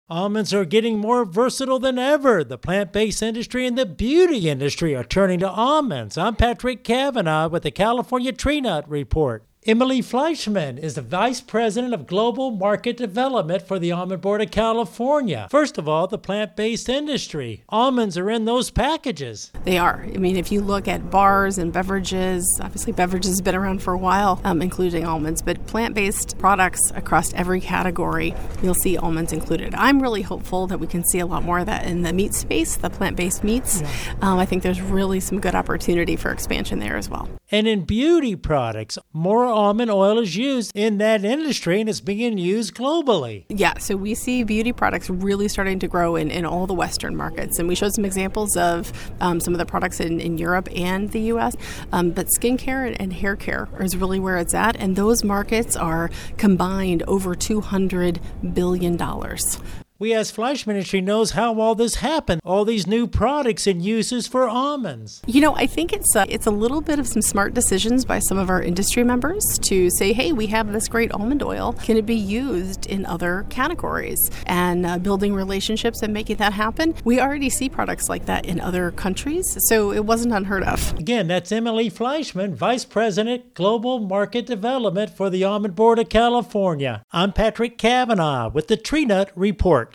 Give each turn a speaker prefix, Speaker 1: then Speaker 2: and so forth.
Speaker 1: Almonds are getting more versatile than ever. The plant-based industry and the beauty industry are turning to almonds. I'm Patrick Cavanaugh with the California Tree Nut Report. Emily Fleischman is the Vice President of Global Market Development for the Almond Board of California. First of all, the plant-based industry. Almonds are in those packages.
Speaker 2: They are. I mean, if you look at bars and beverages, obviously beverages have been around for a while, including almonds, but plant-based products across every category, you'll see almonds included. I'm really hopeful that we can see a lot more of that in the meat space, the plant-based meats. I think there's really some good opportunity for expansion there as well.
Speaker 1: And in beauty products, more almond oil is used in that industry and it's being used globally.
Speaker 2: Yeah, so we see beauty products really starting to grow in all the Western markets. And we showed some examples of some of the products in Europe and the U.S. But skincare and hair care is really where it's at. And those markets are combined over $200 billion.
Speaker 1: We asked Fleischman if she knows how all this happened, all these new products and uses for almonds.
Speaker 2: You know, I think it's a little bit of some smart decisions by some of our industry members to say, hey, we have this great almond oil. Can it be used in other categories? And building relationships and making that happen. We already see products like that in other countries, so it wasn't unheard of.
Speaker 1: Again, that's Emily Fleischman, Vice President, Global Market Development for the Almond Board of California. I'm Patrick Cavanaugh with the Tree Nut Report.